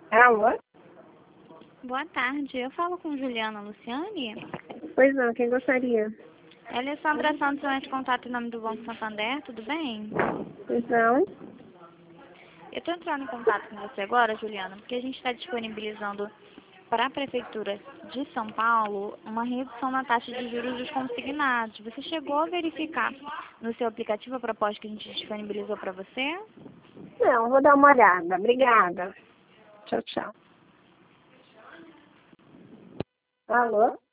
Alô? Boa tarde, eu falo com Juliana Luciane. Pois não, quem gostaria? Ela é Sandra Santos, eu entro em contato em nome do Banco Santander, tudo bem? Pois não? Eu estou entrando em contato com você agora, Juliana, porque a gente está disponibilizando para a Prefeitura de São Paulo uma redução na taxa de juros dos consignados. Você chegou a verificar no seu aplicativo a proposta que a gente disponibilizou para você? Não, vou dar uma olhada. Obrigada. Tchau, tchau. Alô?